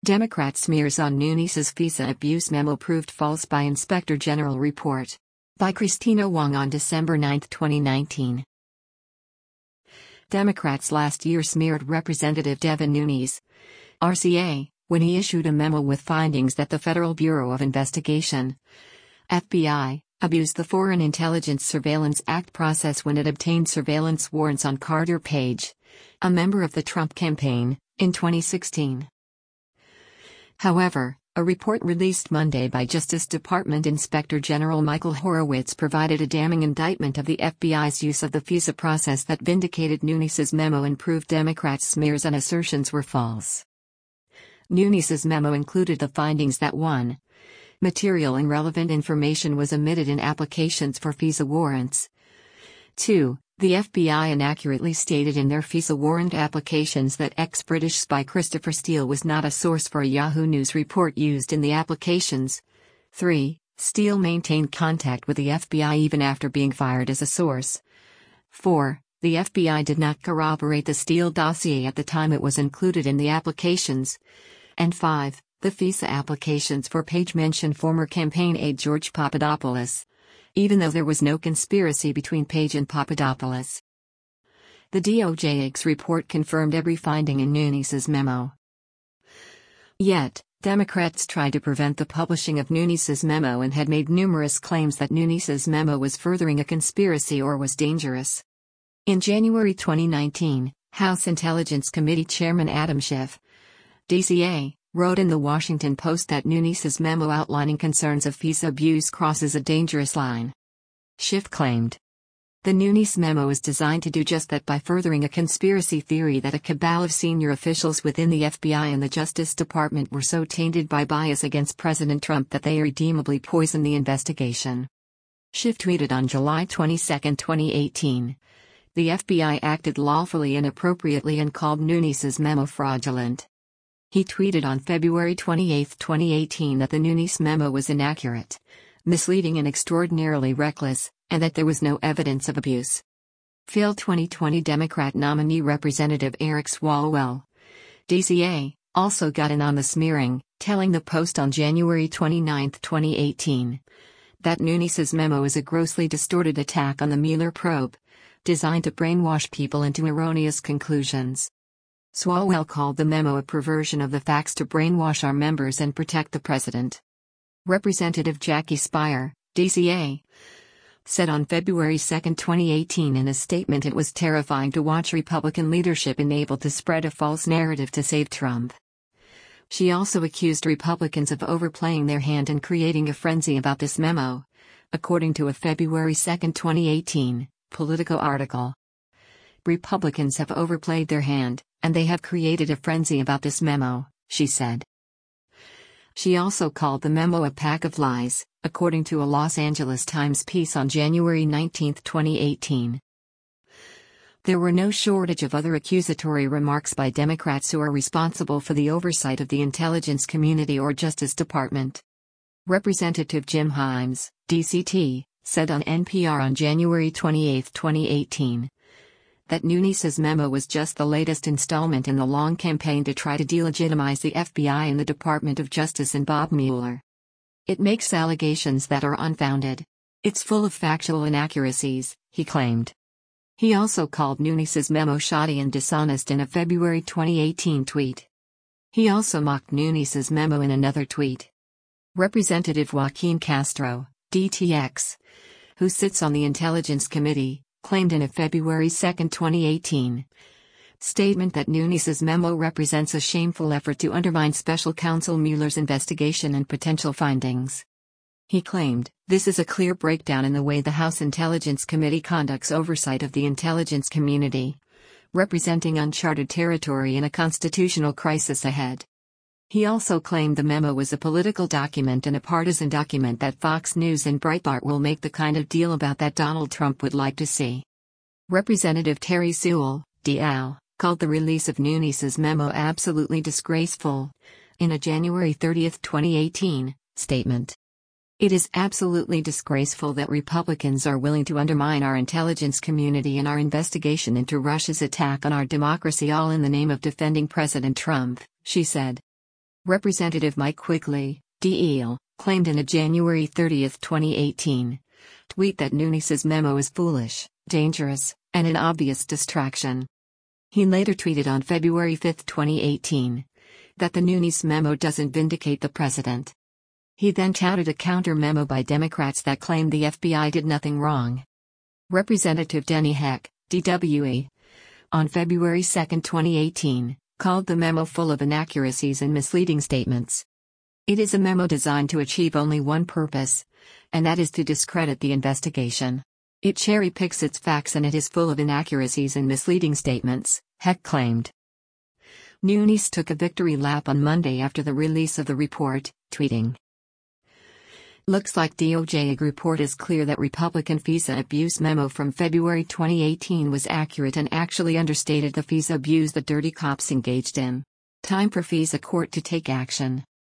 Democrat smears on Nunes's FISA abuse memo proved false by Inspector General report. By Christina Wong on December 9, 2019. Democrats last year smeared Representative Devin Nunes, RCA, when he issued a memo with findings that the Federal Bureau of Investigation, FBI, abused the Foreign Intelligence Surveillance Act process when it obtained surveillance warrants on Carter Page, a member of the Trump campaign, in 2016. However, a report released Monday by Justice Department Inspector General Michael Horowitz provided a damning indictment of the FBI's use of the FISA process that vindicated Nunes's memo and proved Democrats' smears and assertions were false. Nunes's memo included the findings that 1. Material and relevant information was omitted in applications for FISA warrants. 2. The FBI inaccurately stated in their FISA warrant applications that ex-British spy Christopher Steele was not a source for a Yahoo News report used in the applications. 3. Steele maintained contact with the FBI even after being fired as a source. 4. The FBI did not corroborate the Steele dossier at the time it was included in the applications. And 5. The FISA applications for Page mention former campaign aide George Papadopoulos, even though there was no conspiracy between Page and Papadopoulos. The DOJ's report confirmed every finding in Nunes's memo. Yet, Democrats tried to prevent the publishing of Nunes's memo and had made numerous claims that Nunes's memo was furthering a conspiracy or was dangerous. In January 2019, House Intelligence Committee Chairman Adam Schiff, DCA, wrote in The Washington Post that Nunes's memo outlining concerns of FISA abuse crosses a dangerous line. Schiff claimed, "The Nunes memo is designed to do just that by furthering a conspiracy theory that a cabal of senior officials within the FBI and the Justice Department were so tainted by bias against President Trump that they irredeemably poisoned the investigation." Schiff tweeted on July 22, 2018, "The FBI acted lawfully and appropriately and called Nunes's memo fraudulent." He tweeted on February 28, 2018 that the Nunes memo was inaccurate, misleading and extraordinarily reckless, and that there was no evidence of abuse. Failed 2020 Democrat nominee Representative Eric Swalwell, DCA, also got in on the smearing, telling the Post on January 29, 2018, that Nunes's memo is a grossly distorted attack on the Mueller probe, designed to brainwash people into erroneous conclusions. Swalwell called the memo a perversion of the facts to brainwash our members and protect the president. Representative Jackie Speier, DCA, said on February 2, 2018 in a statement it was terrifying to watch Republican leadership enabled to spread a false narrative to save Trump. She also accused Republicans of overplaying their hand and creating a frenzy about this memo, according to a February 2, 2018, Politico article. Republicans have overplayed their hand, and they have created a frenzy about this memo, she said. She also called the memo a pack of lies, according to a Los Angeles Times piece on January 19, 2018. There were no shortage of other accusatory remarks by Democrats who are responsible for the oversight of the intelligence community or Justice Department. Representative Jim Himes, DCT, said on NPR on January 28, 2018, that Nunes's memo was just the latest installment in the long campaign to try to delegitimize the FBI and the Department of Justice and Bob Mueller. It makes allegations that are unfounded. It's full of factual inaccuracies, he claimed. He also called Nunes's memo shoddy and dishonest in a February 2018 tweet. He also mocked Nunes's memo in another tweet. Representative Joaquin Castro, DTX, who sits on the Intelligence Committee, claimed in a February 2, 2018, statement that Nunes's memo represents a shameful effort to undermine Special Counsel Mueller's investigation and potential findings. He claimed, "This is a clear breakdown in the way the House Intelligence Committee conducts oversight of the intelligence community, representing uncharted territory in a constitutional crisis ahead." He also claimed the memo was a political document and a partisan document that Fox News and Breitbart will make the kind of deal about that Donald Trump would like to see. Representative Terry Sewell, DL, called the release of Nunes's memo absolutely disgraceful, in a January 30, 2018, statement. "It is absolutely disgraceful that Republicans are willing to undermine our intelligence community and our investigation into Russia's attack on our democracy all in the name of defending President Trump," she said. Representative Mike Quigley, DEL, claimed in a January 30, 2018, tweet that Nunes' memo is foolish, dangerous, and an obvious distraction. He later tweeted on February 5, 2018, that the Nunes memo doesn't vindicate the president. He then touted a counter-memo by Democrats that claimed the FBI did nothing wrong. Representative Denny Heck, DWE, on February 2, 2018, called the memo full of inaccuracies and misleading statements. It is a memo designed to achieve only one purpose, and that is to discredit the investigation. It cherry-picks its facts and it is full of inaccuracies and misleading statements, Heck claimed. Nunes took a victory lap on Monday after the release of the report, tweeting, "Looks like DOJ report is clear that Republican FISA abuse memo from February 2018 was accurate and actually understated the FISA abuse the dirty cops engaged in. Time for FISA court to take action."